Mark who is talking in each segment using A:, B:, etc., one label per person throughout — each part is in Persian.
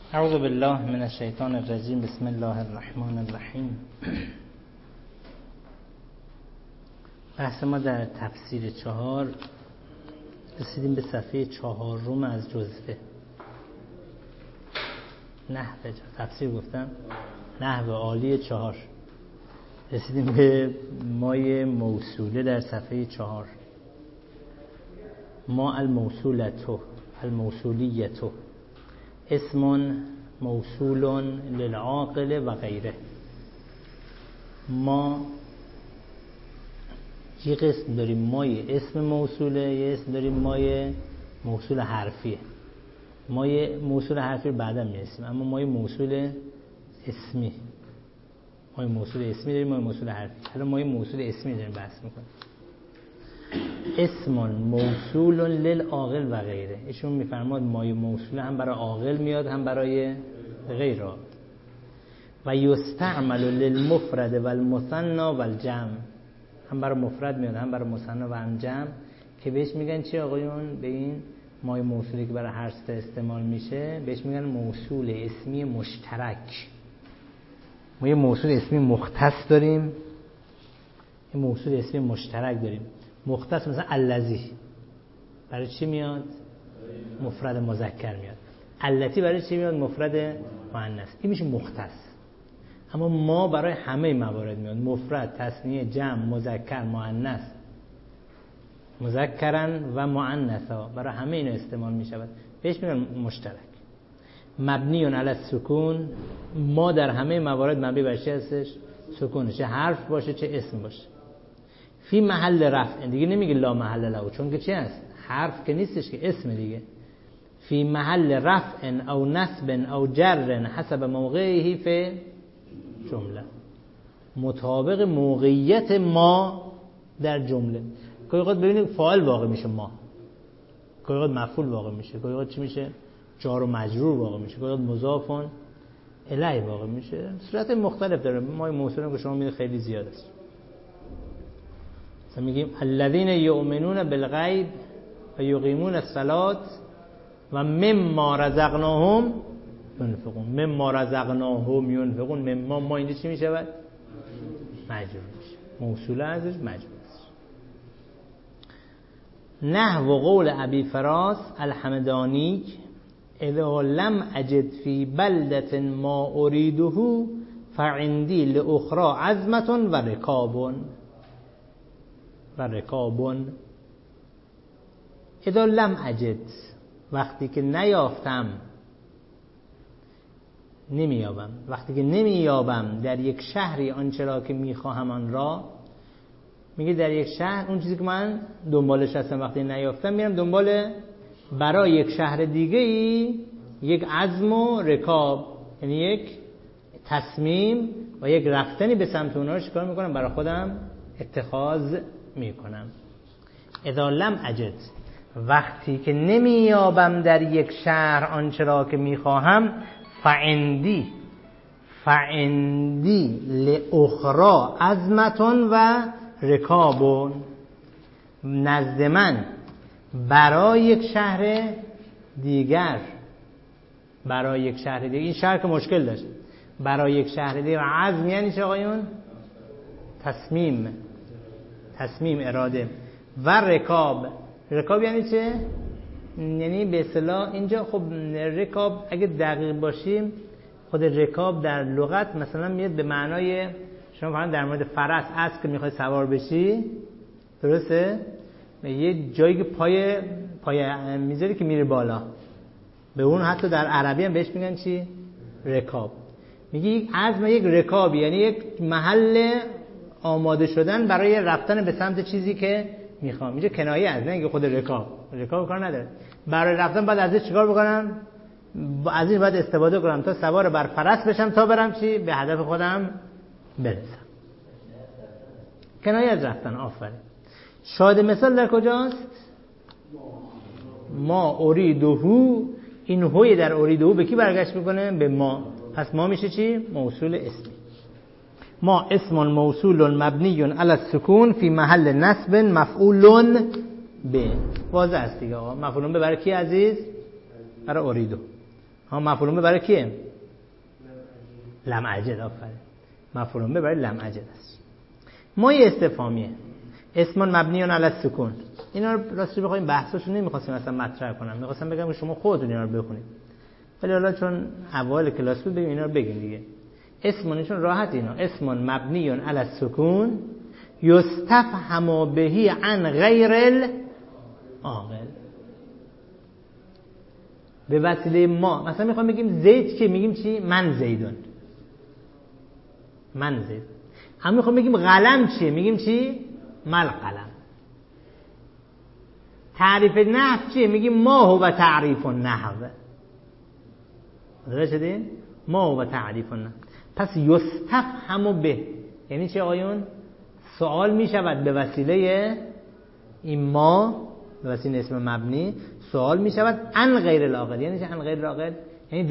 A: اعوذ بالله من الشیطان الرجیم. بسم الله الرحمن الرحیم. بحث ما در تفسیر 4 رسیدیم به صفحه 4 از جزوه نحو تفسیر گفتم نحو عالی 4 رسیدیم به مای موصوله در صفحه 4. ما الموصولتو الموصولیتو اسم موصول للعاقل و غیره. ما یه قسم داریم مای اسم موصوله، یه اسم داریم مای موصول حرفیه. مای موصول حرفی رو بعدا میرسیم، اما مای موصول اسمی، مای موصول اسمی داریم، مای موصول حرفی. الان مای موصول اسمی داریم بحث میکنیم. اسم موصول للعاقل و غیره. ایشون میفرماد مای موصول هم برای عاقل میاد هم برای غیر عاقل. و یستعمل للمفرد و المثنى و الجمع. هم برای مفرد میاد هم برای مثنی و هم جمع، که بهش میگن چی آقایون؟ به این مای موصولی که برای هر سه استعمال میشه بهش میگن موصول اسمی مشترک. ما یه موصول اسمی مختص داریم، یه موصول اسمی مشترک داریم. مختص مثلا الذی برای چی میاد؟ مفرد مذکر میاد. التی برای چی میاد؟ مفرد مؤنث. این میشه مختص. اما ما برای همه موارد میاد، مفرد، تثنیه، جمع، مذکر، مؤنث، مذکرن و مؤنثا، برای همه اینا استعمال میشود. بهش میگن مشترک. مبنی علی السکون، ما در همه موارد مبنی بر چی هستش؟ سکون، چه حرف باشه چه اسم باشه. فی محل رفع، دیگه نمیگه لا محل له، چون که چی هست؟ حرف که نیستش که اسم دیگه. فی محل رفع او نصب او جر حسب موقعه فی جمله، مطابق موقعیت ما در جمله. گاهی اوقات ببینید فاعل واقع میشه ما، گاهی اوقات مفعول واقع میشه، گاهی اوقات چی میشه؟ جار و مجرور واقع میشه، گاهی اوقات مضاف الیه واقع میشه. صورت مختلف داره. ما موصولی که شما میگید خیلی زیاد است. مثلا میگیم الذین یؤمنون بالغیب و یقیمون الصلاة و مما رزقناهم ينفقون. مما رزقناهم ينفقون. مما ما اینجا چی میشه؟ مجرور میشه، موصوله ازش مجرور است. نحو قول ابی فراس الحمدانی اذا لم اجد فی بلدة ما اریده فعندی لاخرى عزمة و رکاب. اذا لم اجد، وقتی که نیافتم، نمیابم، وقتی که نمیابم در یک شهری آنچه را که میخواهم آن را، میگه در یک شهر اون چیزی که من دنبالش هستم وقتی نیافتم میرم دنبال برای یک شهر دیگه ای یک عزم و رکاب، یعنی یک تصمیم و یک رفتنی به سمت اونها رو چیکار میکنم؟ برای خودم اتخاذ میکنم. اذا لم اجد، وقتی که نمیابم در یک شهر آنچه را که میخواهم، فعندی لاخرى عزمة و رکاب، نزد من برای یک شهر دیگر، برای یک شهر دیگر، این شهر که مشکل داشت، برای یک شهر دیگر. عزم یعنی چه آقایون؟ تصمیم، اراده. و رکاب یعنی چه؟ یعنی به اصطلاح اینجا خب رکاب اگه دقیق باشیم، خود رکاب در لغت مثلا میاد به معنای، شما فقط در مورد فرس، اسب که میخوای سوار بشی، درسته؟ یه جایی که پای میذاری که میره بالا، به اون حتی در عربی هم بهش میگن چی؟ رکاب. میگه یک عزم، یک رکاب یعنی یک محل آماده شدن برای رفتن به سمت چیزی که میخوام. اینجا کنایه از، نه اینکه خود رکاب کار نداره. برای رفتن بعد ازش چیکار بکنم؟ از این بعد استفاده کنم تا سوار بر فرس بشم تا برم چی؟ به هدف خودم برسم. کنایه از رفتن. آفرین. شاهد مثال در کجاست؟ ما اریدهو. این هوی در اریدهو به کی برگشت میکنه؟ به ما. پس ما میشه چی؟ موصول اسمی. ما اسم موصول مبنی علی السکون فی محل نصب مفعول به. واضح است دیگه آقا. مفعول به برای کی عزیز؟ برای اریدو. مفعول به برای کیه؟ لم اجد. آفرین. مفعول به برای لم اجد است. مایه استفهامیه. اسم مبنی علی السکون. اینا رو راستی بخوایم بحثاشو نمی‌خواستیم اصلا مطرح کنم. می‌خواستم بگم شما خودتون اینا رو بخونید. ولی حالا چون اوایل کلاس بود بگیم اینا رو بگیم دیگه. اسمشون راحت اینا. اسم مبنی علی السکون یستفهم به عن غیر العاقل. به وسیله ما مثلا میخوام بگیم زید که میگیم چی؟ من زیدون. من زید. هم میخوام بگیم قلم چیه؟ میگیم چی؟ مل قلم. تعریف نحو چیه؟ میگیم ما هو تعریف النحو. درست شدین؟ ما هو تعریف النحو. پس یستفهم به یعنی چه آقایون؟ سوال میشود به وسیله این ما، به وسیله اسم مبنی سوال میشود عن غیر العاقل. یعنی چه عن غیر العاقل؟ یعنی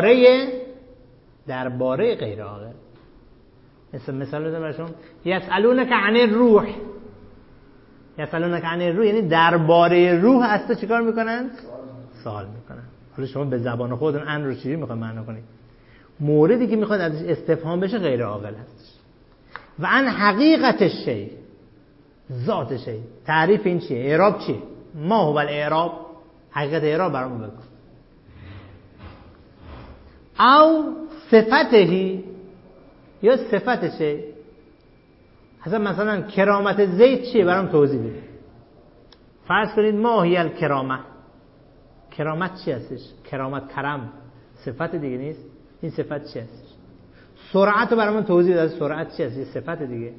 A: درباره غیر عاقل. مثال بزنم براتون. یسالونک عن الروح. یسالونک عن الروح یعنی درباره روح از تو چیکار میکنن؟ سوال میکنن. حالا شما به زبان خودتون عن رو چجوری میخواید معنا کنید؟ موردی که میخواد ازش استفهام بشه غیر عاقل هستش. و عن حقیقت شی، ذات شی. تعریف این چیه؟ اعراب چیه؟ ما هو الاعراب. حقیقت اعراب برامون بگو. او صفتهی یا صفت شی. مثلا کرامت زید چیه؟ برام توضیح بده. فرض کنید ما هی الکرامه. کرامت چی هستش؟ کرامت کرم صفت دیگه نیست؟ این صفت چی هستش؟ سرعت رو برامون توضیح بده. سرعت چی هست؟ صفت دیگه.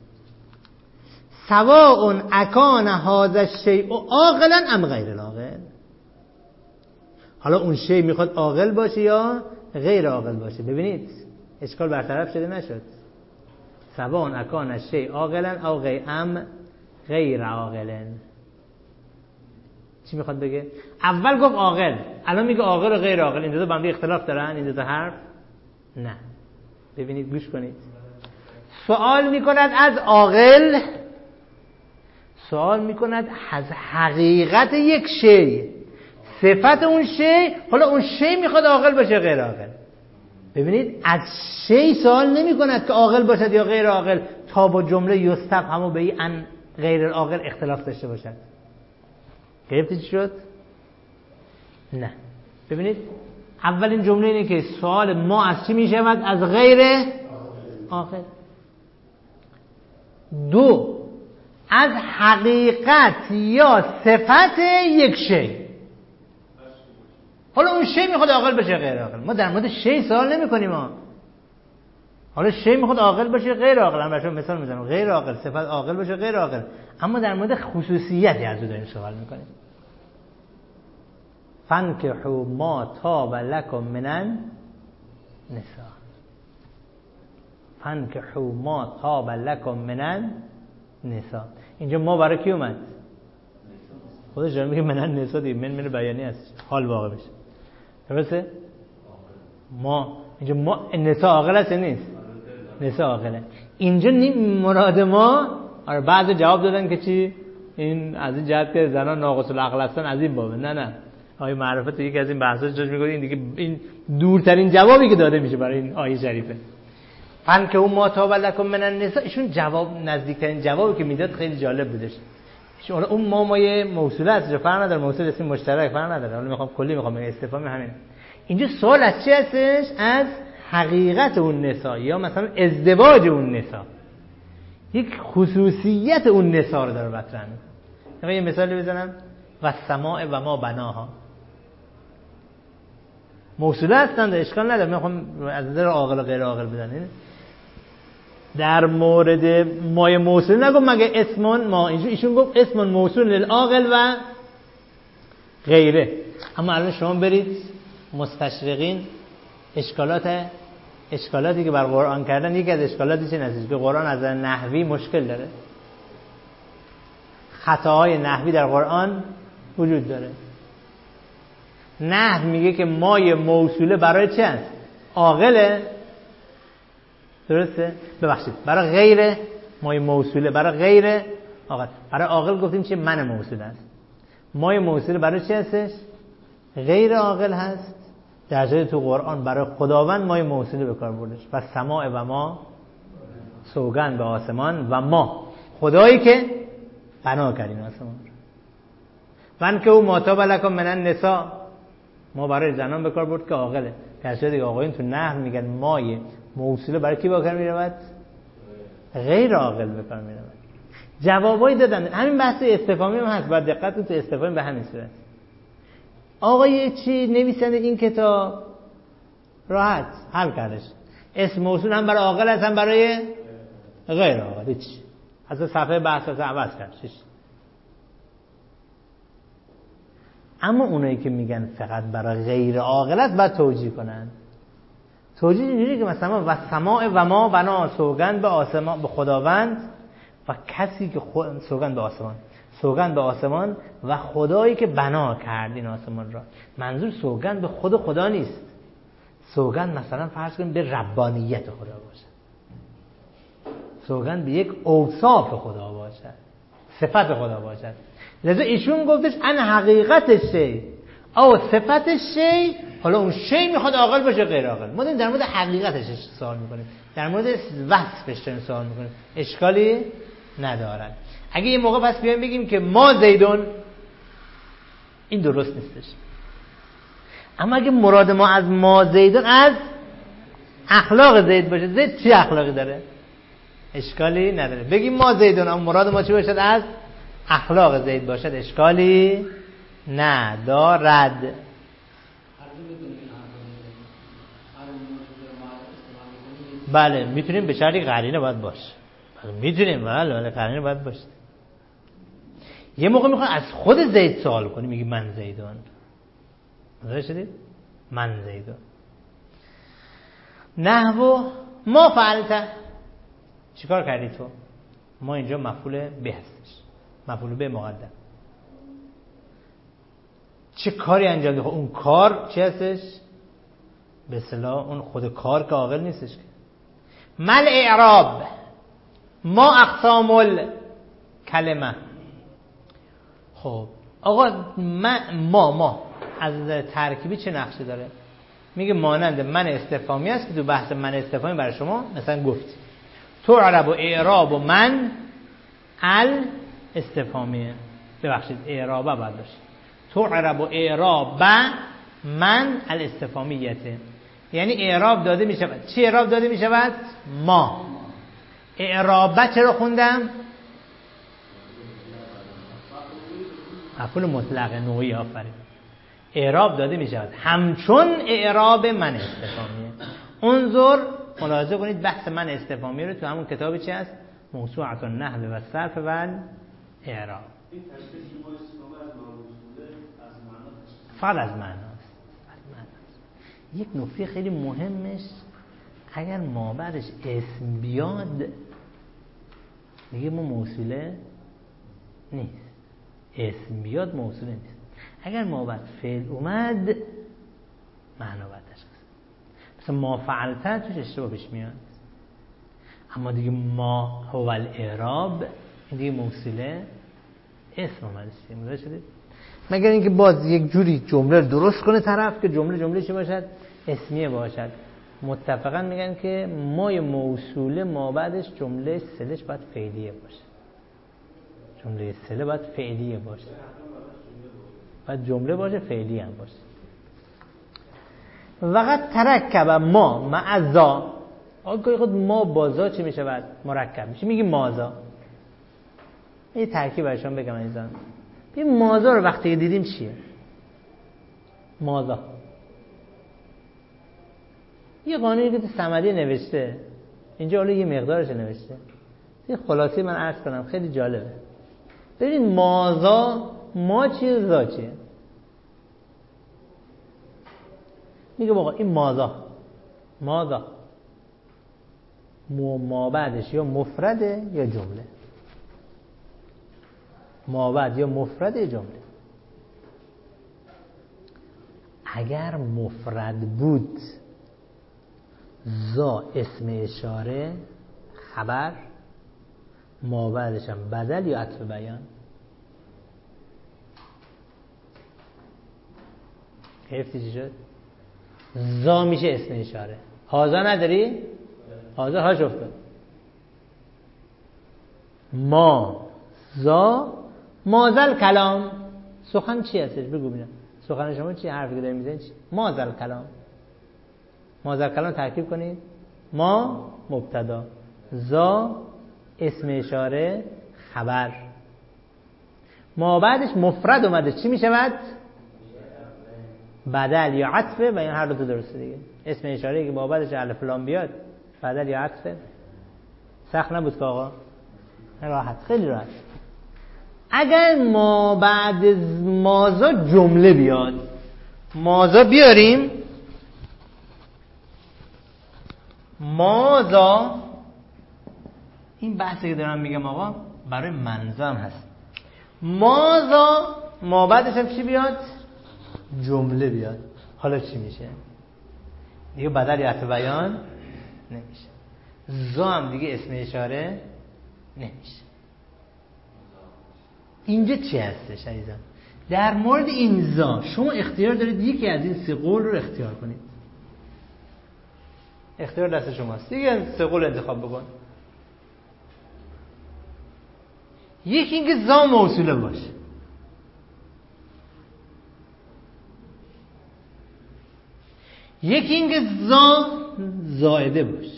A: سواء اکان هذا الشیء عاقلا ام غیر العاقل. حالا اون شی میخواد عاقل باشه یا غیر عاقل باشه. ببینید اشکال برطرف شده نشد. سواء اکان الشیء عاقلا او غیر عاقل. چی میخواد بگه؟ اول گفت عاقل، الان میگه عاقل و غیر عاقل. این دو تا با هم اختلاف دارن؟ این دو تا حرف نه. ببینید گوش کنید. سوال میکند از عاقل، سوال میکند از حقیقت یک شی، صفت اون شی. حالا اون شی میخواد عاقل باشه غیر عاقل. ببینید از شی سوال نمیکند که عاقل باشد یا غیر عاقل تا با جمله یستفهم به عن غیر العاقل اختلاف داشته باشد. گرفتید چی شد؟ نه. ببینید اولین جمله اینه که سوال ما از چی میشود؟ از غیر عاقل. دو، از حقیقت یا صفت یک شی. حالا اون شی میخواد عاقل بشه غیر عاقل. ما در مورد شی سوال نمی کنیم ما. حالا شی میخواد عاقل بشه غیر عاقل. من براتون مثال میزنم. غیر عاقل صفت عاقل بشه غیر عاقل. اما در مورد خصوصیتی از او داریم سوال میکنیم. فانکحوا ما طاب لکم من النساء. فانکحوا ما طاب لکم من النساء. اینجا ما برای کی اومد؟ خودش داره میگه من النساء دیگه. من بیانی است، حال واقع بشه. درسته؟ ما اینجا ما نساء عاقل است نیست؟ نساء عاقله. اینجا مراد ما بعضی جواب دادن که چی؟ این از این جهت که زنان ناقص العقل هستن از این بابه. نه آیه معرفت یکی از این بحثاش داشت میگه این دیگه این دورترین جوابی که داده میشه برای این آیه شریفه. فانکحوا ما طاب لکم من النساء. ایشون جواب نزدیکترین جوابی که میداد خیلی جالب بودش. حالا اون مایه موصوله است، فرق نداره. موصول اسم مشترک فرق نداره. حالا میخوام کلی میخوام استفهام همین. اینجا سوال از چی هستش؟ از حقیقت اون نساء یا مثلا ازدواج اون نساء. یک خصوصیت اون نساء رو داره مطرح میکنه. یه مثالی بزنم. و السماء و ما بناها. موصوله هستند، اشکال نداره. میخوام از نظر عاقل و غیر عاقل بدن. در مورد مایه موصول نگفت مگه اسمون ما. ایشون گفت اسمون موصول للعاقل و غیره. اما الان شما برید مستشرقین اشکالاتی که بر قرآن کردن، یکی از اشکالاتی چه هستش که قرآن از نظر نحوی مشکل داره. خطاهای نحوی در قرآن وجود داره. نحو میگه که مایه موصوله برای چه هست؟ عاقله. درسته؟ ببخشید برای غیر مایه موصوله برای غیر عاقل. برای عاقل گفتیم چه؟ من موصوله است. مایه موصوله برای چه هستش؟ غیر عاقل هست. در صورتی تو قرآن برای خداوند مای موصوله به کار بردش و سماع و ما، سوگند به آسمان و ما، خدایی که بنا کردین آسمان. من که او ماتا بلکم من النساء، ما برای زنان به کار برد که عاقله. در صورتی که آقایون تو نحو میگن مای موصوله برای کی به کار میرود؟ غیر عاقل به کار میرود. جوابایی دادن. همین بحث استفهامی هم هست، باید دقت کنید تو استفهامی به همین صورت. آقای چی نویسنده این کتاب راحت حل کردش، اسم موصول هم برای عاقل است هم برای غیر عاقل. هیچ اصلا صفحه بحث از عوض کردش. اما اونایی که میگن فقط برای غیر عاقل است باید توجیه کنن. توجیه اینجوری که مثلا و سماع و ما بنا، سوگند به آسمان، به خداوند و کسی که سوگند به آسمان، سوگند به آسمان و خدایی که بنا کرد این آسمان را. منظور سوگند به خود خدا نیست. سوگند مثلا فرض کنیم به ربانیت خدا باشد، سوگند به یک اوصاف خدا باشد، صفت خدا باشد. لذا ایشون گفتش ان حقیقت شی او صفت شی. حالا اون شی میخواد عاقل باشه غیر عاقل. ما در مورد حقیقتش سوال میکنیم، در مورد وصفش سوال میکنیم، اشکالی ندارد. اگه یه موقع پس بیایم بگیم که ما زیدون، این درست نیستش. اما اگه مراد ما از ما زیدون از اخلاق زید باشه، زید چی اخلاقی داره؟ اشکالی نداره. بگیم ما زیدون، اما مراد ما چی باشد؟ از اخلاق زید باشد، اشکالی ندارد. بله میتونیم به شرطی قرینه باید باشه. میتونیم بله قرینه باید باشه. یه موقع میخوام از خود زید سوال کنی، میگی من زیدون. متوجه شدید؟ من زیدون. نحو ما فعلت، چیکار کردی تو؟ ما اینجا مفعول به هستش، مفعول به مقدم. چه کاری انجام دادی؟ اون کار چی هستش؟ به اصطلاح اون خود کار که عاقل نیستش که. مل اعراب ما اقسام الکلمه. خب آقا ما از ترکیبی چه نقشی داره؟ میگه مانند من استفهامی است که تو بحث من استفهامی برای شما مثلا گفتی تعرب و اعراب و من الاستفهامیه. ببخشید اعرابه باید باشه. تعرب و اعراب من الاستفهامیته، یعنی اعراب داده می شود. چی اعراب داده می شود؟ ما. اعرابه چرا خوندم؟ مفعول مطلق نوعی. آفرین. اعراب داده می شود همچون اعراب من استفهامیه. انظر، ملاحظه کنید بحث من استفهامی رو تو همون کتابی چی هست؟ موسوعه النحو و الصرف و اعراب. فقط از معناست. یک نکته خیلی مهمش، اگر ما بعدش اسم بیاد میگه ما موصوله نیست. اسم بیاد موصوله نیست. اگر ما بعد فعل اومد معنا باید تشخیص. مثلا ما فعلت توش اشتباه پیش میاد. اما دیگه ما هو الاعراب، این دیگه موصوله اسم اومده. متوجه شدید؟ مگر اینکه باز یک جوری جمله درست کنه طرف که جمله چی باشد؟ اسمیه باشد. متفقا میگن که مای موصوله ما بعدش جمله سلش باید فعلیه باشه. جمله سله باید فعلیه باشه. باید جمله باشه فعلی هم باشه. وقت ترکب ما معزا. آگه خود ما بازا چی میشه؟ بعد مرکب میشه، میگی مازا. یه ترکیب برشان بگم ایزان. این مازا رو وقتی دیدیم چیه؟ مازا یه قانونی که تو صمدی نوشته، اینجا حالا یه مقدارش نوشته. این خلاصی من عرض کنم خیلی جالبه. ببین مازا، ما چیه زا چیه؟ میگه آقا این مازا ما بعدش یا مفرده یا جمله. ما بعد یا مفرد یا جمله. اگر مفرد بود زا اسم اشاره خبر، ما بعدش هم بدل یا عطف بیان. گرفتی چی شد؟ زا میشه اسم اشاره. هازا نداری؟ هازا هاش افتاد. ما زا مازل کلام. سخن چی هستش؟ بگو ببینم سخن شما چی؟ حرفی که دارید میزنید چی؟ مازل کلام. مازل کلام ترکیب کنید. ما مبتدا، زا اسم اشاره، خبر. ما بعدش مفرد اومده چی میشود؟ بدل یا عطفه. و این هر دو درسته دیگه. اسم اشاره که با بعدش الف لام بیاد بدل یا عطفه. سخت نبود که آقا؟ راحت، خیلی راحت. اگر ما بعد مازا جمله بیاد، مازا بیاریم، مازا، این بحثی که دارم میگم آقا برای منظم هست. مازا ما بعدش هم چی بیاد؟ جمله بیاد. حالا چی میشه؟ دیگه بدل یا عطف بیان نمیشه. زا هم دیگه اسم اشاره نمیشه. اینجا چی هستش عزیزان؟ در مورد این زا شما اختیار دارید یکی از این سه قول رو اختیار کنید. اختیار دست شماست دیگه. سه قول انتخاب بکن. یکی اینکه زا موصوله باشه، یکی اینکه زا زائده باشه،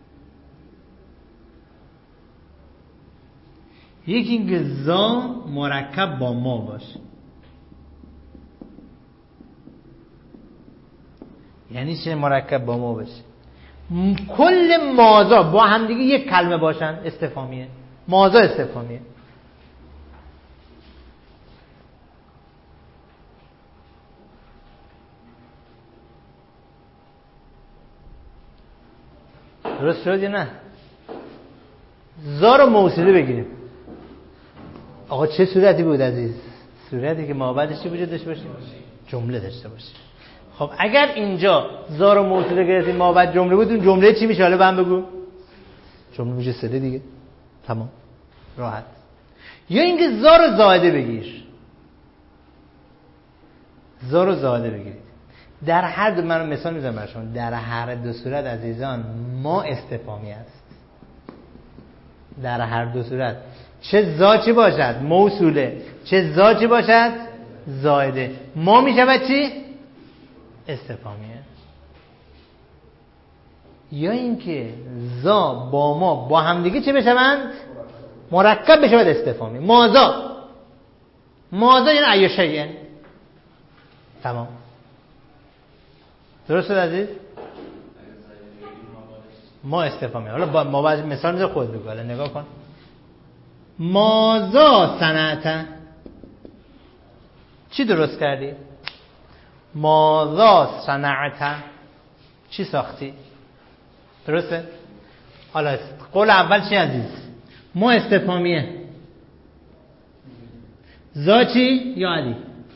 A: یکی اینکه زا مرکب با ما باشه. یعنی چه مرکب با ما باشه؟ کل مازا با هم دیگه یک کلمه باشن. استفهامیه. مازا استفهامیه. درست شد یا نه؟ زا رو موصوله بگیریم. آقا چه صورتی بود عزیز؟ صورتی که ما بعدش چی وجود داشته باشه؟ جمله داشته باشه. خب اگر اینجا زا رو موصوله گرفتیم ما بعد جمله بود، اون جمله چی میشه؟ حالا بهم بگو. جمله میشه سله دیگه. تمام، راحت. یا اینکه زا رو زائده بگیر. زا رو زائده بگیرید. در هر دو، من مثال میزنم برای شما، در هر دو صورت عزیزان ما استفهامی است. در هر دو صورت چه زا چی باشد؟ موصوله. چه زا چی باشد؟ زائده. ما میشود چی؟ استفهامیه. یا اینکه زا با ما با هم دیگه چه بشوند؟ مرکب بشود استفهامی. مازا. مازا یعنی ای شیء. تمام. درست شد عزیز؟ ما استفهامی. حالا ما بعد مثال میذارم خود بگو. حالا نگاه کن. مازا صنعت. چی درست کردی؟ مازا صنعت. چی ساختی؟ درسته؟ حالا قول اول چی عزیز؟ ما استفهامیه. زا چی؟ یا علی؟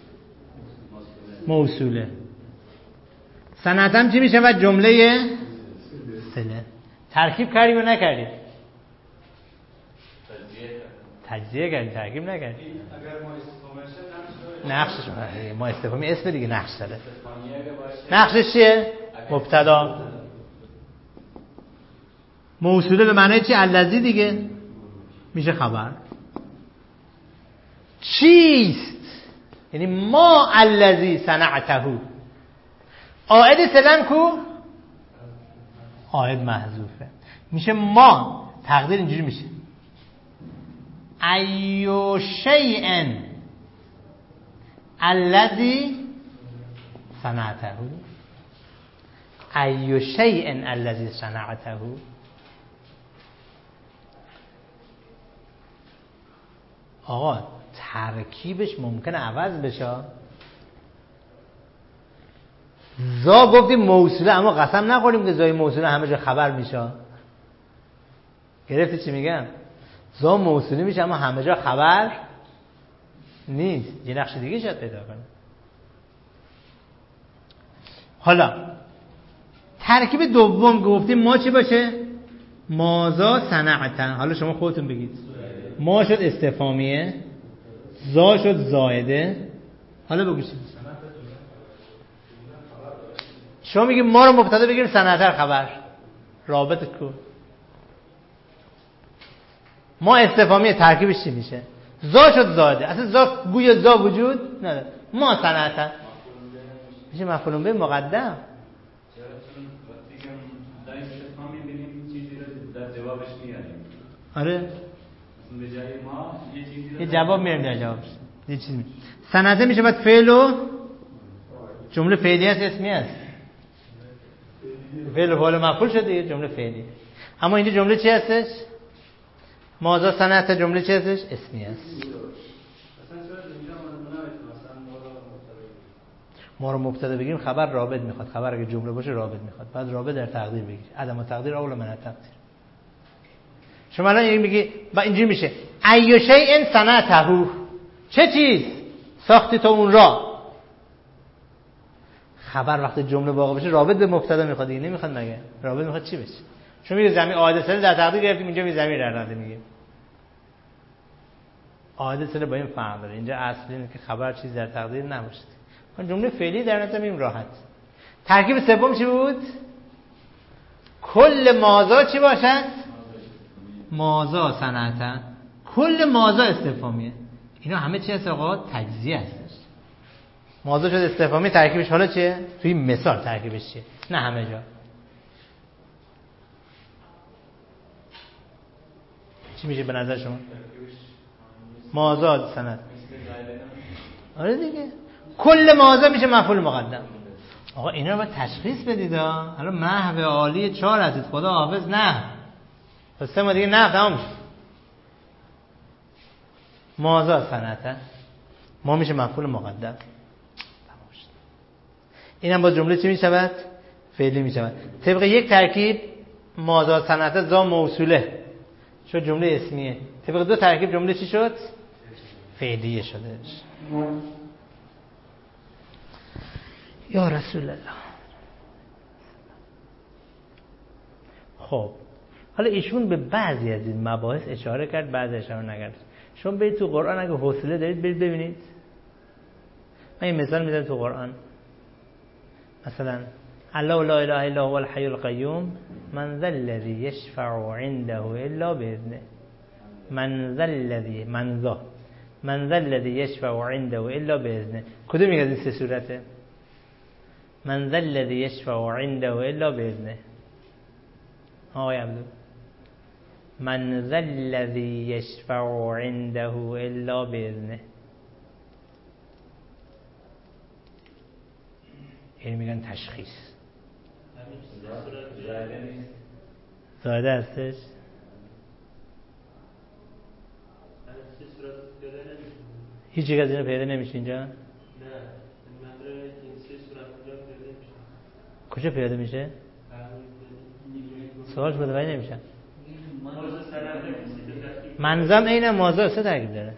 A: موصوله. صنعتم چی میشه؟ و جمله سله. ترکیب کردیم و نکردیم؟ تجزیه کردیم، ترکیب نکردیم. نقشش ما استفهامی اسم دیگه نقش داره. نقشش چیه؟ مبتدا. موصوله به معنی چی؟ الذی دیگه میشه خبر. چیست؟ یعنی ما الذی صنعته. عائد سلم کو؟ عائد محذوفه. میشه ما. تقدیر اینجوری میشه ایو شیء الذی صنعته. ایو شیء الذی صنعته. آقا ترکیبش ممکنه عوض بشه. زا گفتیم موصوله، اما قسم نخوریم که زای موصوله همه جا خبر میشه. گرفتی چی میگم؟ زا موصوله میشه اما همه جا خبر نیست. یه نقش دیگه شاید پیدا کنه. حالا ترکیب دوم گفتیم ما چی باشه؟ مازا صنعتن. حالا شما خودتون بگید. ما شد استفهامیه، زا شد زائده. حالا بگوشید شما میگی ما رو مبتدا بگیریم صنعت خبر، رابط کو؟ ما استفهامی ترکیبش چی میشه؟ زا شد زاده، اصلا زا گویا زا وجود نداره. ما صنعت میشه مفعول به مقدم. آره یه جواب میاریم در جوابش یه چیزی میشه. صنعت میشه بعد فعل و جمله فعلی است اسمی است. فعل و فاعل مفعول شده دیگه جمله فعلی. اما اینجا جمله چی هستش؟ ماذا صنعت جمله چی هستش؟ اسمی است. ما رو مبتدا بگیم خبر رابط میخواد. خبر اگه جمله باشه رابط میخواد. بعد رابط در تقدیر بگیر. عدم تقدیر اول من تقدیر. شما الان میگی با اینجوری میشه ای شیء صنعته، چه چیز ساختی تو اون را. خبر وقتی جمله واقع بشه رابط به مبتدا میخواد دیگه، نمیخواد مگه؟ رابط میخواد چی بشه؟ شما میگه زمین عاده سله در تقدیر گرفتیم، اینجا می زمین در نده میگه عاده سله با این فرق داره. اینجا اصل اینه که خبر چیز در تقدیر نباشه. من جمله فعلی در نظر میگیم راحت. ترکیب سوم چی بود؟ کل ماذا چی باشد؟ ماذا صنعتن. کل ماذا استفهامیه. اینا همه چی هست آقا؟ تجزیه هستش. ماذا شد استفهامی، ترکیبش حالا چیه؟ توی مثال ترکیبش چیه؟ نه همه جا. چی میشه به نظر شما؟ ماذا صنعت. آره دیگه. کل ماذا میشه مفعول مقدم. آقا اینا رو باید تشخیص بدید ها. حالا محو عالی 4 هستید، خدا حافظ نه. پس 3 ما دیگه نه تمام شد. ماذا صنعت ما میشه مفعول مقدم. تمام شد. اینم با جمله چی میشود؟ فعلی میشود. طبق یک ترکیب ماذا صنعت ذا موصوله شد جمله اسمیه. طبق 2 ترکیب جمله چی شد؟ فعلیه شده. یا رسول الله. خب حالا ایشون به بعضی از این مباحث اشاره کرد، بعضی اشاره نکرد. شما برید تو قرآن اگه حوصله دارید برید ببینید. من این مثال میذارم تو قرآن. مثلا الله لا اله الا هو الحي القيوم من ذا الذي يشفع عنده الا باذنه. من ذا الذي يشفع عنده الا باذنه. کدوم از این 3 صورته؟ من ذا الذي يشفع عنده الا باذنه. آقای عبدو من ذا الذي يشفع عنده الا باذنه. این میگن تشخیص. زاده هستش. هیچ یک از اینا پیدا نمیشه اینجا؟ نه. کجا پیدا میشه؟ سوالش متوجه نمیشن. منظم این ماذا 3 ترکیب داره.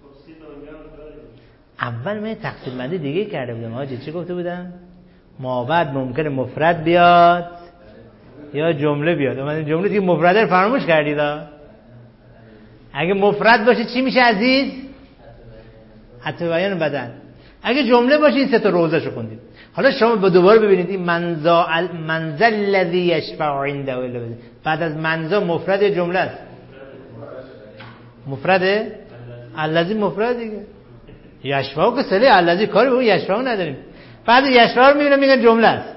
A: اول من تقسیم بندی دیگه کرده بودم حاجی. چی گفته بودم؟ ما بعد ممکنه مفرد بیاد یا جمله بیاد. من جمله دیگه مفرد رو فراموش کردید. اگه مفرد باشه چی میشه عزیز؟ حتی بیان بدن. اگه جمله باشه این 3 تا روزشو خوندید. حالا شما با دوباره ببینید این منزل الذی یشفع عنده الا باذنه. بعد از منزا مفرد جمله است. مفرده؟ الذی مفرد دیگه. یشفع که سله الذی کاری به اون یشفع نداریم. بعد یشفع رو میبینم میگن جمله است.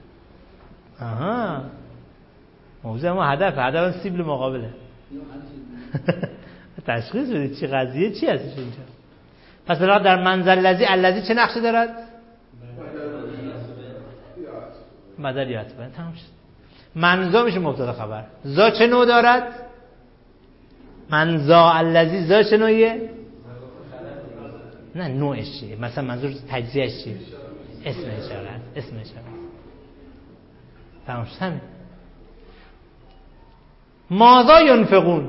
A: آها. موضوع ما هدف سیبل مقابله. تشخیص بدید چی قضیه چی هستش اینجا. پس در منزل الذی چه نقشی دارد؟ بدلیات باید تمام شد. منزا میشه مبتدا خبر. زا چه نوع دارد؟ منزا الذی زا چه نوعیه؟ نه نوعش چیه؟ مثلا منظور تجزیهش چیه؟ اسم اشاره. تمام شد. همین. ماذا ینفقون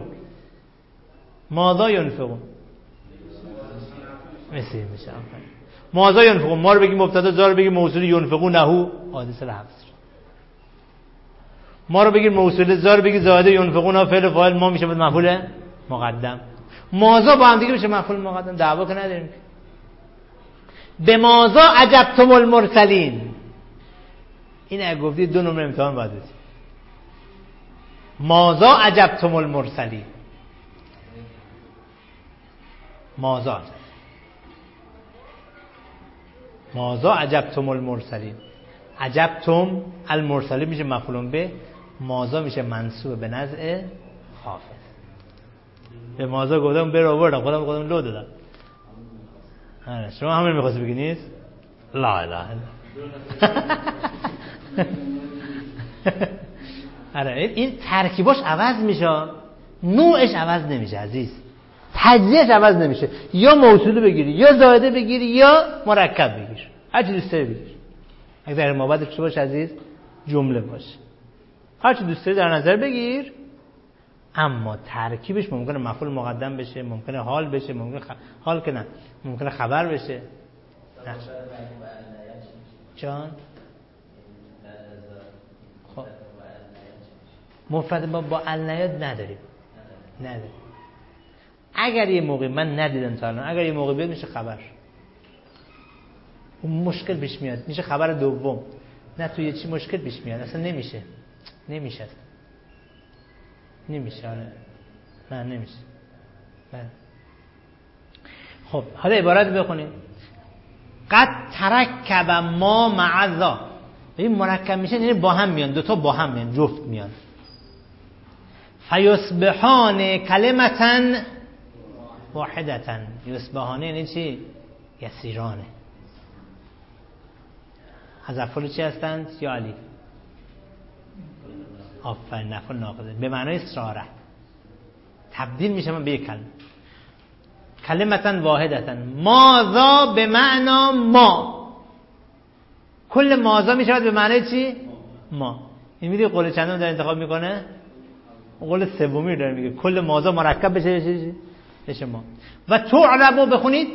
A: مثل میشه. ماذا ینفقون ما رو بگیم مبتدا، زا رو بگیم موصول، ینفقون نهو حادثه لفظ. ما رو بگیم موصول، زا رو بگیم زائده، ینفقون ها فعل فاعل، ما میشه مفعول مقدم. ماذا با هم دیگه میشه مفعول مقدم. دعوا که نداریم. به ماذا عجبتم المرسلین. این اگه گفتید 2 نمره امتحان باید بدید. ماذا عجبتم المرسلین، ماذا عجبتم المرسلین. عجبتم المرسلین میشه مفعول به، ماذا میشه منصوب به نزع خافض. به ماذا گفتم بر آوردم، خودم لو دادم. شما همین میخواستی بگی نیست؟ لا اله الا. این ترکیباش عوض میشه، نوعش عوض نمیشه عزیز، تجزیهش عوض نمیشه. یا موصوله بگیری، یا زائده بگیری، یا مرکب بگیر، هر چی دوست داری بگیر. اگه در مابعد چه باشه عزیز؟ جمله باشه. هر چی دوست داری در نظر بگیر، اما ترکیبش ممکنه مفعول مقدم بشه، ممکنه حال بشه، ممکنه حال که نه، ممکنه خبر بشه. جان خب مفرد ما با النیاد نداریم. اگر یه موقع من ندیدم تا الان، اگر یه موقع بیاد میشه خبر، اون مشکل پیش میاد، میشه خبر دوم. نه تو یه چی مشکل پیش میاد، اصلا نمیشه. نه نمیشه. بله. خب حالا عبارت بخونیم. قد ترکب ما مع ذا. این مرکب میشه، یعنی با هم میان، 2 تا با هم میان، جفت میان. فیصبحان کلمتن واحدتن. یصبحانه یعنی چی؟ یسیرانه. از افعال چی هستند؟ یا علی. آفرین، نفعل ناقصه به معنای ساره، تبدیل میشه به یک کلمه. کلمتن واحدتن. ماذا به معنا ما. کل ماذا میشود به معنای چی؟ ما. این میدونی قول چندم در انتخاب میکنه؟ قول سومی داره میگه کل ماذا مرکب بشه ما. و تعربو بخونید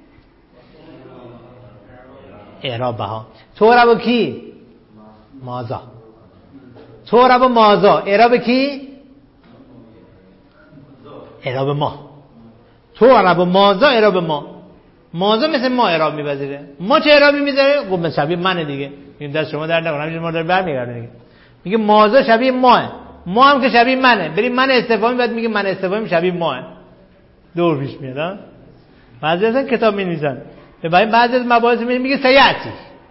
A: اعرابها. تعربو کی؟ ماذا. تعربو ماذا. اعراب کی؟ اعراب ما. تعربو ماذا. اعراب ما. ماذا مثل ما اعراب میپذیره. ما چه اعرابی میذاره؟ خب شبیه منه دیگه. این دست شما در نکنه، همین ما داره برمیگرده دیگه. میگه ماذا شبیه ماه، ما هم که شبیه منه. بریم من استفهامی، بعد میگه من استفهامی شبیه ماه. دور پیش میاد ها. بعضی از کتاب می‌نویسن، به بعضی از مباحث میگه سیاتی،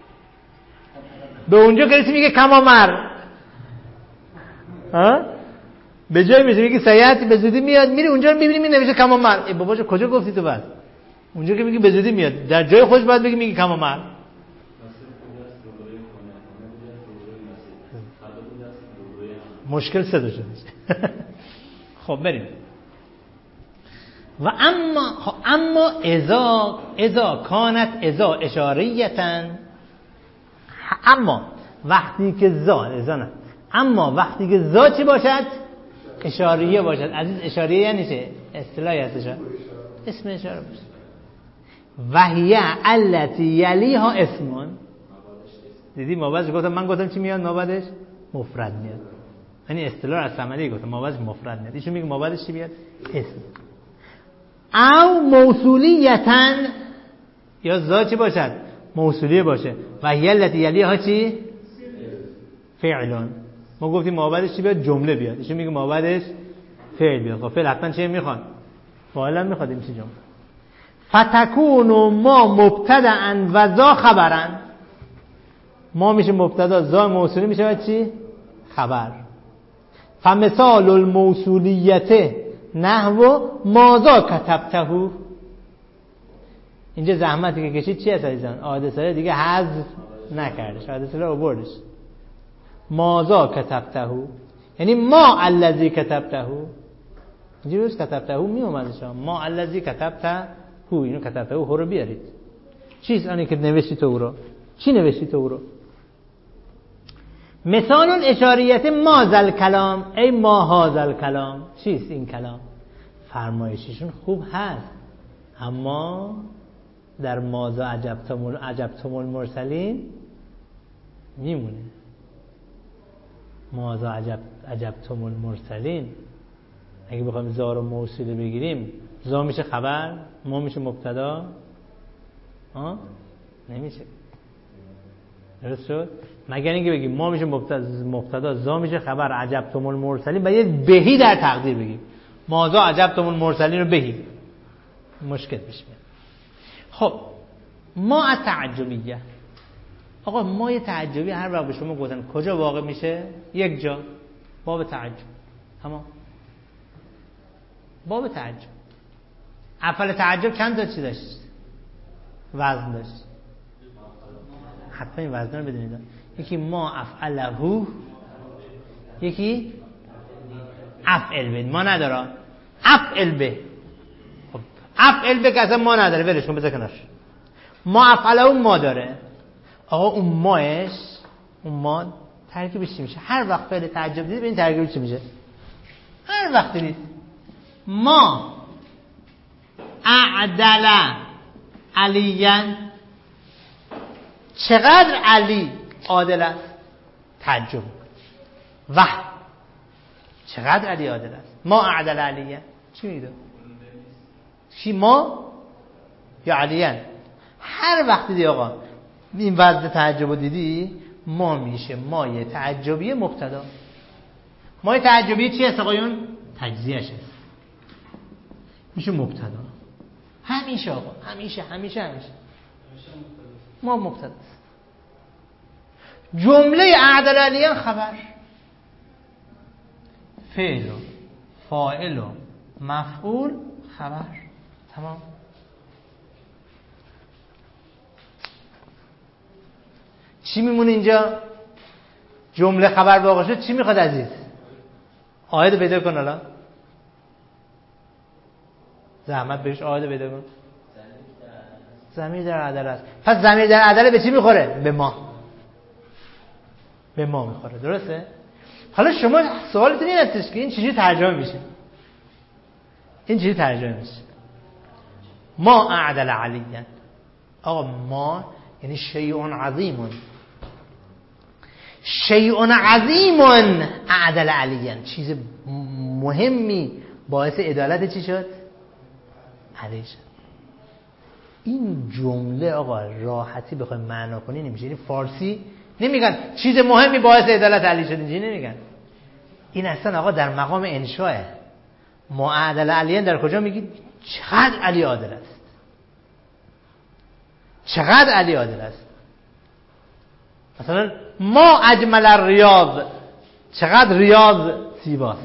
A: به اونجا کسی میگه کمامر ها، به جای میگه سیاتی به زودی میاد، میری اونجا رو میبینی نمیشه کمامر. ای بابا کجا گفتی تو بس؟ اونجا که میگه به زودی میاد، در جای خودش باید بگی میگه کمامر. مشکل 3 شده. خب بریم. و اما اذا کانت اذا اشاریتن. اما وقتی که اما وقتی که ذا چی باشد؟ اشاریه باشد. عزیز اشاریه یعنی چه؟ اصطلاحی هستش، اسم اشاره باشه. وهیه التی یلیها اسمون. دیدی مابعدش گفتم، من گفتم چی میاد مابعدش؟ مفرد میاد. یعنی اصطلاح از عملی گفتم مابعدش مفرد میاد. ایشون میگه مابعدش چی میاد؟ اسم. او موصولیتن، یا ذا چی باشد؟ موصولیه باشه. و هی التی یلیها چی؟ فعلون. ما گفتیم مابعدش چی بیاد؟ جمله بیاد. ایشون میگه مابعدش فعل بیاد. خب فعل حتما چی میخواد؟ فاعل میخواد. این چی جمله؟ فتکون ما مبتدأ و ذا خبرا. ما میشه مبتدا، ذا موصولی میشه چی؟ خبر. فمثال الموصولیت نحو ماذا کتبته. اینجا زحمتی که کشید چی هست عزیزان؟ حادثه دیگه حذف نکردش، حادثه رو آوردش. ماذا کتبته یعنی ما الذی کتبته. اینجا روز کتبته می اومدش، ما الذی کتبته، اینو کتبته هو رو بیارید. چیز آنی که نوشتی تو رو، چی نوشتی تو رو؟ مثال اشاریت ما ذل کلام، ای ما هذا کلام. چیست این کلام؟ فرمایششون خوب هست، اما در ماذا عجبتم المرسلین میمونه. ماذا عجبتم المرسلین. اگه بخوایم ذا رو موصوله بگیریم، ذا میشه خبر، ما میشه مبتدا. نمیشه. درست شد؟ مگر اینکه بگیم ما میشه مبتدا، زا میشه خبر، عجبتم المرسلین و یه بهی در تقدیر بگیم ماذا عجبتم المرسلین رو بهی، مشکل پیش میاد. خب ما از تعجبیه، آقا ما یه تعجبی هر وقت به شما گفتن کجا واقع میشه؟ یک جا، باب تعجب. تمام. باب تعجب. افعال تعجب چند تا چی داشت؟ وزن داشت. حتما این وزن رو بدونید. یکی ما افعله، یکی افعل به. ما نداره افعل به. خب افعل به که اصلا ما نداره، ولش کن بذار کنار. ما افعله ما داره. آقا اون ماش، اون ما ترکیبش چی میشه؟ هر وقت فعل تعجب دیدید ببین ترکیبش چی میشه. هر وقت دیدید ما اعدل علیان، چقدر علی عادل است؟ تعجب. و چقدر علی عادل است؟ ما اعدل علیان چی میگه؟ چی ما یا علیان؟ هر وقت دیدی آقا این وزن تعجب دیدی، ما میشه مایه تعجبی مبتدا. مایه تعجبی چی است آقایون؟ تجزیه‌اش است، میشه مبتدا. همیشه آقا، همیشه ما مبتدا است. جمله اعدل علیان خبر، فعل و فاعل و مفعول خبر. تمام. چی میمونه اینجا؟ جمله خبر واقع شد. چی میخواد عزیز؟ آیه پیدا کن. الان زحمت بکش آیه پیدا کن. ضمیر در عدل است. پس ضمیر در عدل به چی میخوره؟ به ما. به ما میخوره. درسته؟ حالا شما سوالتون این هستش که این چجوری ترجمه میشه؟ این چجوری ترجمه میشه؟ ما اعدل علیان. آقا ما یعنی شیء عظیم، شیء عظیم اعدل علیان، چیز مهمی باعث عدالت چی شد؟ علی شد. این جمله آقا راحتی بخوای معنا کنی نمیشه. این فارسی نمیگن چیز مهمی باعث عدالت علی شد، اینجوری نمیگن. این اصلا آقا در مقام انشاء. ما اعدل علیان در کجا میگید؟ چقدر علی عادل است، چقدر علی عادل است. مثلا ما اجمل الریاض، چقدر ریاض زیباست.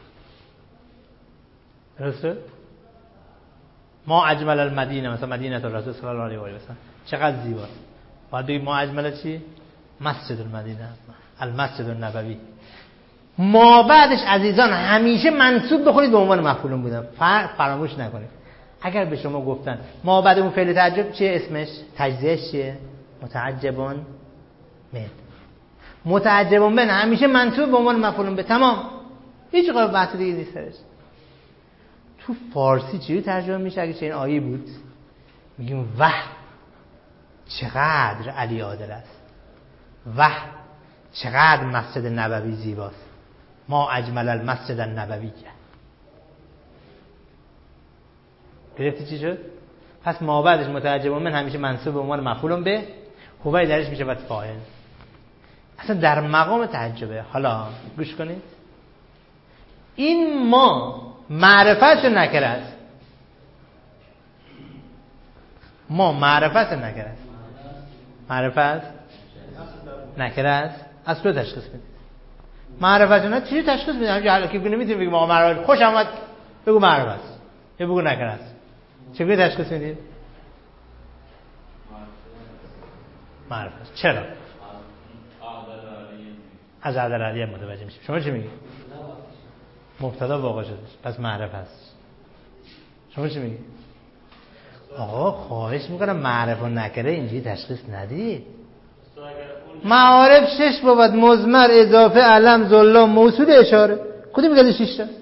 A: درسته؟ ما اجمل المدینه، مثلا مدینه الرسول صلی الله علیه و آله و سلم چقدر زیباست. بعد بگیم ما اجمل چی؟ مسجد المدینه، المسجد النبوی. ما بعدش عزیزان همیشه منسوب بخونید به عنوان مفعول بودن، فراموش نکنید. اگر به شما گفتن ما بعد اون فعل تعجب چیه اسمش؟ تجزیهش چیه؟ متعجبون من. متعجبون من همیشه منسوب به عنوان مفعول به. تمام. هیچ قابل بحث دیگه نیست درش. تو فارسی چجوری ترجمه میشه اگه چنین آیه بود؟ میگیم وح چقدر علی عادل است، وح چقدر مسجد نبوی زیباست، ما اجمل المسجد النبوی. گرفتی چی شد؟ پس ما بعدش متعجبون من همیشه منصوب به عنوان مفعول به، خوبه درش میشه بعد فاعل. اصلا در مقام تعجبه. حالا گوش کنید، این ما معرفت نکره است. ما معرفت نکره است. معرفت نکره است. از کجا تشخیص میدید؟ معرفت نه چی تشخیص میدید؟ همین حالا که نمیتونید بگید ما معرفت خوش آمد بگو معرفت است یا بگو نکره است. چجوری تشخیص میدید؟ معرفت. چرا؟ از اعدل علیه متوجه میشه. شما چی میگید؟ مبتدا واقع شده پس معرفت است. شما چی میگید؟ آقا خواهش میکنم معرفت نکره اینجوری تشخیص ندید. معارف 6 بود، مضمر اضافه علم ظل موصول اشاره. کدوم میگه 6 تا؟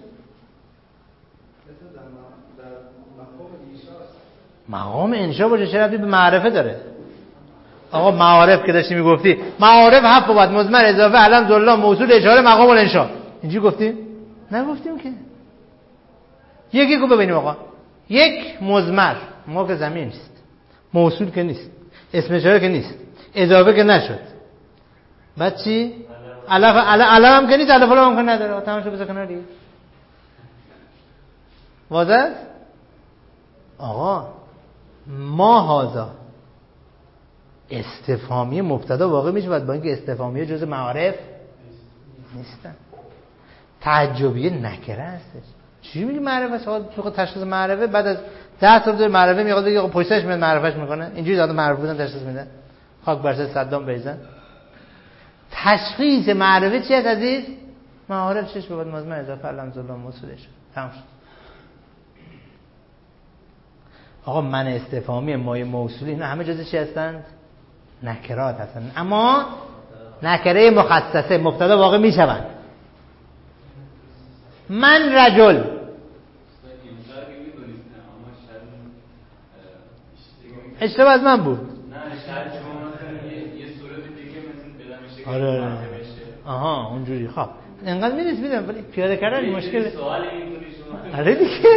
A: مقام انشا باشه چه ربطی به معرفه داره؟ آقا معارف که داشتی میگفتی معارف 7 بود، مضمر اضافه علم ظل موصول اشاره مقام الانشا. اینجوری گفتیم؟ نگفتیم که. یکی کو ببینیم آقا. یک مضمر ما که زمین نیست، موصول که نیست، اسم اشاره که نیست، اضافه که نشد، بعد چی؟ علم هم که نیست، الف لام هم که نداره، تمام شد، بذار کنار دیگه. واضح است؟ آقا ما هذا استفهامی مبتدا واقع میشه بعد با اینکه استفهامی جزء معارف نیستن. تعجبیه نکره هستش. چی میگه معرفه؟ تو تشخیص معرفه بعد از 10 تا دور معرفه میاد دیگه پشتش میاد معرفش میکنه. اینجوری داده معرفه بودن تشخیص میده. خاک بر سر صدام بیزن. تشخیص معرفه چیه عزیز؟ معارف چش بود مزمع اضافه علم ظلم موصولش. تمام شد. آقا من استفهامی مایه موصولی اینا همه جزء چی هستند؟ نکرات هستند. اما نکره مخصصه مبتدا واقع میشوند. من رجل اشتباه از من بود. آره. آها اونجوری. خب انقدر میدونم ولی پیاده کردن مشکل. آره دیگه.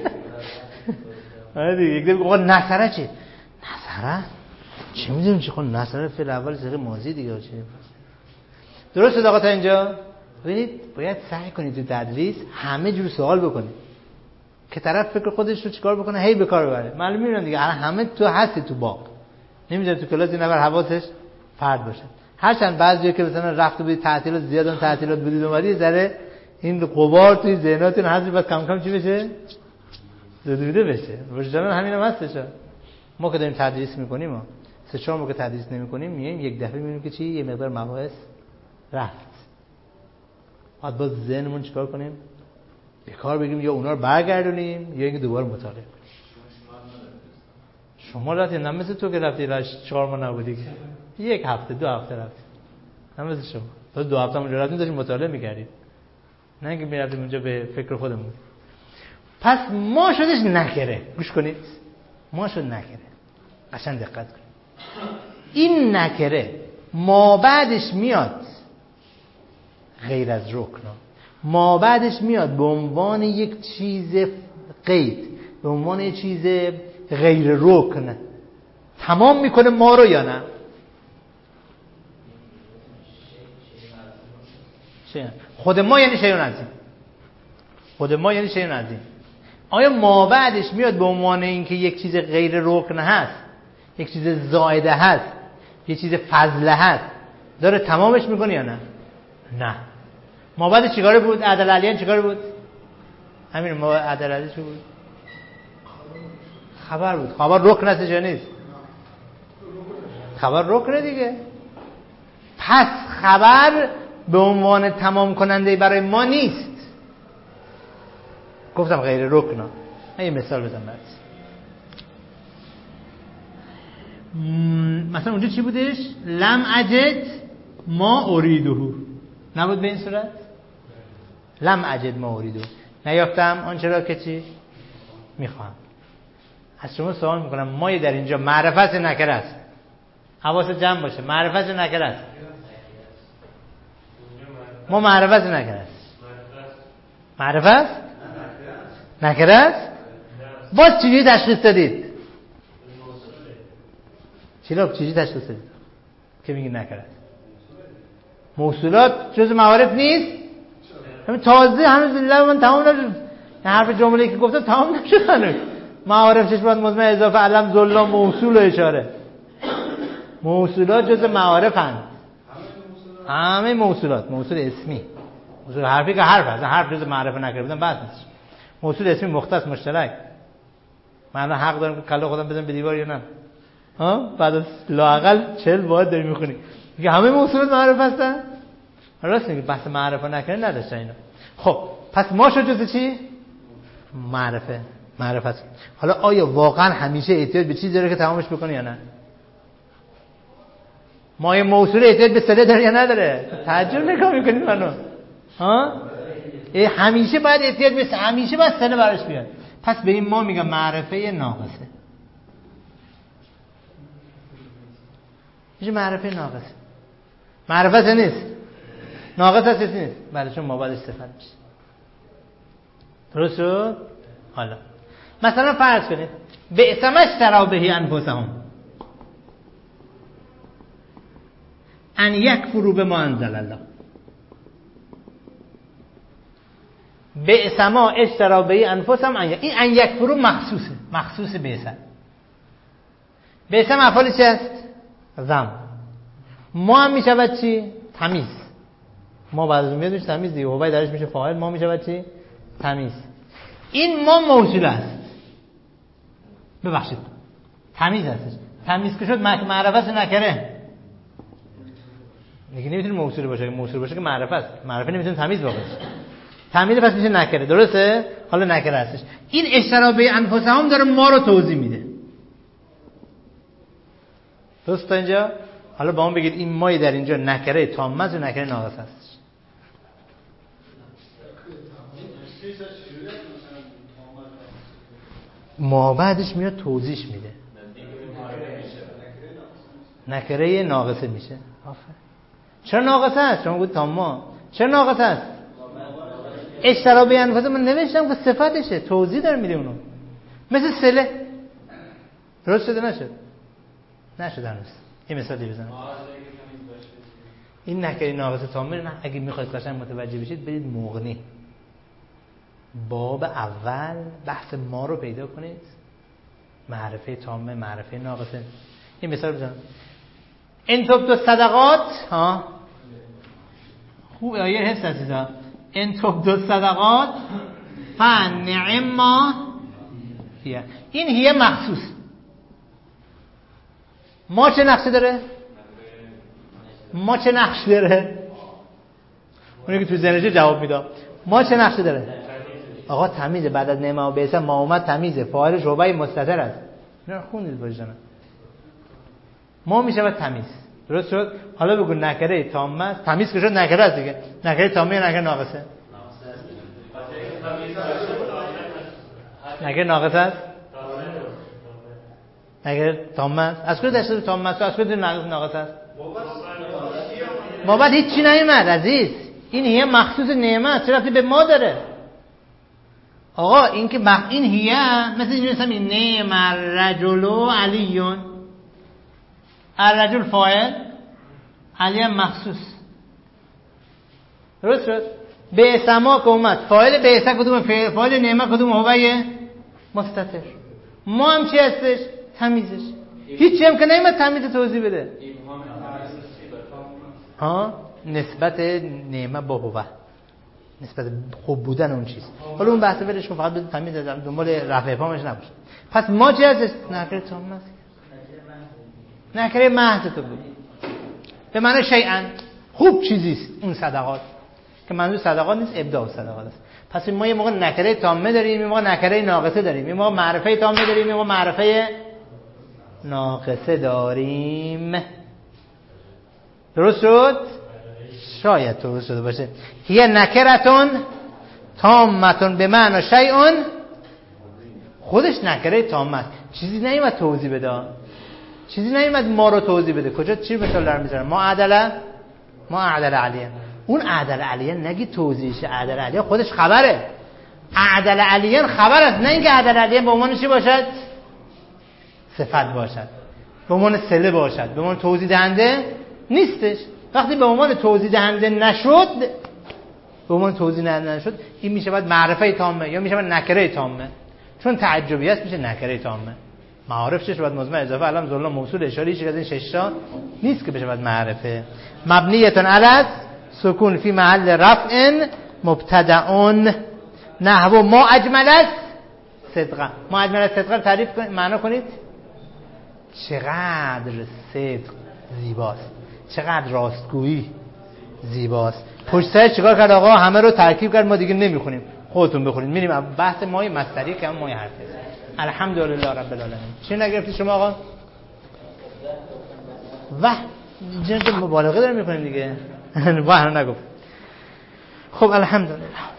A: آره دیگه. یک دفعه آقا نصره چی؟ نصره؟ چی میدونم چی؟ خب نصره فعل اول صيغه ماضی دیگه چی؟ درسته آقا تا اینجا؟ ببینید باید سعی کنید تو تدریس همه جور سوال بکنید که طرف فکر خودش رو چیکار بکنه هی به کار ببره. معلومه میبینم دیگه همه تو هستی تو باغ. نمیذاره تو کلاس این نفر حواسش پرت باشه. هرچند بعضیا که مثلا رفته بودید تعطیلات زیادن تعطیلات بودید اومدی ذره این غبار توی ذهناتون حذف بعد کم کم چی بشه؟ زدوده بشه. وجدان همینم هستش. ما که داریم تدریس میکنیم ما 3-4 ماه که تدریس نمیکنیم میایم یک دفعه میبینیم که چی یه مقدار مباحث رفت. بعد با ذهنمون چیکار کنیم؟ به کار بگیریم یا اونا رو برگردونیم یا اینکه دوباره مطالعه کنیم. شما رفتی نه مثل تو که رفتی 4 ماه نبودی که 1 هفته 2 هفته رفتی. نه مثل شما. تا 2 هفته اونجا رفتیم داشتیم مطالعه می‌کردیم. نه اینکه می‌رفتیم اونجا به فکر خودمون. پس ما شدش نکره. گوش کنید. ما شد نکره. قشنگ دقت کنید. این نکره ما بعدش میاد غیر از رکن، ما بعدش میاد به عنوان یک چیز قید، به عنوان یک چیز غیر رکن تمام میکنه ما رو یا نه؟ خود ما یعنی شیء عظیم. خود ما یعنی شیء عظیم. آیا ما بعدش میاد به عنوان اینکه یک چیز غیر رکن هست، یک چیز زائده هست، یک چیز فضله هست، داره تمامش میکنه یا نه؟ نه. ما بعد چیکاره بود؟ عدل علیان چیکاره بود؟ همین ما عدل علی چی بود؟ خبر بود. خبر رکن است یا نیست؟ خبر رکنه دیگه. پس خبر به عنوان تمام کننده برای ما نیست. گفتم غیر رکنه. من یه مثال بزنم برات. مثلا اونجا چی بودش؟ لم اجد ما اریده. نبود به این صورت؟ لم اجد ما اریده. نیافتم آنچه را که چی؟ میخوام. از شما سوال میکنم ما در اینجا معرفت نکره است. حواست جمع باشه. معرفت نکره است. ما معرفت نکره است. معرفت؟ نکره است؟ باز چیزی تشخیص دادید؟ چیزی تشخیص دادید؟ که میگی نکره است. موصولات جز معارف نیست؟ همین تازه هنوز من تمام نشد. حرف جمله‌ای که گفتم تمام نشد هنوز. معارف چش باید مضمر اضافه علم ظلام موصول و اشاره. موصولات جز معارف هست. همه موصولات، موصول اسمی. موصول حرفی که حرف هست. حرف جز معرفه نکرده بودن بس نیست. موصول اسمی مختص مشترک. من حق دارم که کلا خودم بزنم به دیوار یا نه؟ ها؟ بعد از لااقل 40 باید داری میخونی. میگه همه موصولات معرف هستن؟ راست میگه بحث معرفه نکنه نداشتن اینا. خب پس ما شو جز چی؟ معرفه. معرفت. حالا آیا واقعا همیشه احتیاج به چیزی داره که تمامش بکنه یا نه؟ مایه موصول احتیاج به صله داره یا نداره؟ تعجب نگاه میکنید منو؟ ها؟ همیشه باید احتیاج به همیشه باید صله براش بیاد. پس به این ما میگم معرفه ناقصه. میشه معرفه ناقصه. معرفت نیست. ناقص هست نیست. بله چون ما باید استفاده میشه. درست شد؟ حالا مثلا فرض کنید بئسمش ترا بهی انفسهم. ان یکفروا بما انزل الله. بئس ما اشتروا به انفسهم این ان یکفروا مخصوص بئس. بئس مفعول چی است؟ ذم. ما هم میشود چی؟ تمیز. ما بعد از میاد میشه تمیز دیگه، هوای درش میشه فاعل، ما میشود چی؟ تمیز. این ما موصول است. ببخشید تمیز هستش. تمیز که شد معرفت نکره دیگه، نمیتونه موصول باشه. موصول باشه که معرفت است، معرفت نمیتونه تمیز باشه. تمیز پس میشه نکره، درسته؟ حالا نکره هستش. این اشترا به انفسهم داره ما رو توضیح میده. درست تا اینجا؟ حالا با هم بگید این مای در اینجا نکره تامه است و نکره ناقص است. ما بعدش میاد توضیح میده. نکره ناقصه میشه. چرا ناقصه است؟ شما گفتید تامه. چرا ناقصه است؟ اشترا به انفسهم من نوشتم که صفتشه، توضیح داره میده اونو. مثل سله. درست شده نشد؟ نشد هنوز. یه مثالی بزنم. این نکره ناقصه تامه نه، اگه میخواید قشنگ متوجه بشید برید مغنی. باب اول بحث ما رو پیدا کنید. معرفه تامه، معرفه ناقصه. این مثال بزنم. ان تبدوا صدقات ها خوب آیه حفظ عزیزا. ان تبدوا صدقات فنعم ما هي. این هي مخصوص. ما چه نقشی داره؟ ما چه نقشی داره؟ اونی که تو ذهنش جواب میده. ما چه نقشی داره؟ آقا تمیزه. بعد از نعمه و بیسه ما اومد تمیزه. فاعل شعبه مستتر است. اینا رو خوندید باشه. ما میشه تمیز. درست شد؟ حالا بگو نکره تامه است. تمیز که شد نکره است دیگه. نکره تامه نکره ناقصه. نکره ناقصه است. نکره تامه است. از کجا داشته تامه است؟ از کجا ناقصه است؟ ما بعد هیچ چی نیومد عزیز. این هیه مخصوص نعمه است. چرا ربطی به ما داره؟ آقا این که این هیه مثل اینجوری هستم این نعم الرجل علیون. الرجل فاعل، علی مخصوص. درست شد؟ بعث ما که اومد فاعل بعث کدوم؟ فاعل نعمه کدوم؟ هوای مستتر. ما هم چی هستش؟ تمیزش. هیچی هم که نمیاد تمیز توضیح بده. ها نسبت نعمه با هوه، نسبت خوب بودن اون چیز. حالا اون بحث ولش کن، فقط بده تمیز دنبال رفع پامش نباشه. پس ما چی هستش؟ نکره تامه است. نکره محض تو بود. به معنی شیئا خوب چیزیست اون صدقات، که منظور صدقات نیست، ابداع صدقات است. پس ما یه موقع نکره تامه داریم، یه موقع نکره ناقصه داریم، یه موقع معرفه تامه داریم، یه موقع معرفه ناقصه داریم. درست شد؟ شاید درست شده باشه. هی نکرتون تامتون به معنی شیئون. خودش نکره تامه است. چیزی نیومد توضیح بده. چیزی نیومد ما رو توضیح بده. کجا چی مثال دارم میذارم؟ ما عدل علیه. اون عدل علیه نگی توضیحش. عدل علیه خودش خبره. عدل علیه خبر است، نه اینکه عدل علیه به عنوان چی باشد؟ صفت باشد، به عنوان صله باشد، به عنوان توضیح دهنده نیستش. وقتی به عنوان توضیح دهنده نشد، به عنوان توضیح دهنده نشد، این میشه بعد معرفه تامه یا میشه بعد نکره تامه. چون تعجبی است میشه نکره تامه. معارف چش بعد مضمر اضافه علم ظلم موصول اشاره هیچ از این شش تا نیست که بشه بعد معرفه. مبنیتون علی سکون فی محل رفع مبتدعون نحو ما اجمل صدقه. ما اجمل صدقه تعریف کنید، معنا کنید. چقدر صدق زیباست، چقدر راستگویی زیباست. پشت سر چیکار کرد آقا؟ همه رو ترکیب کرد. ما دیگه نمیخونیم، خودتون بخونید. میریم بحث مای مصدری که هم مای حرفه. الحمدلله رب العالمین. چی نگرفتی شما آقا؟ واه جنس مبالغه داریم میکنیم دیگه. واه نگفت. خب الحمدلله.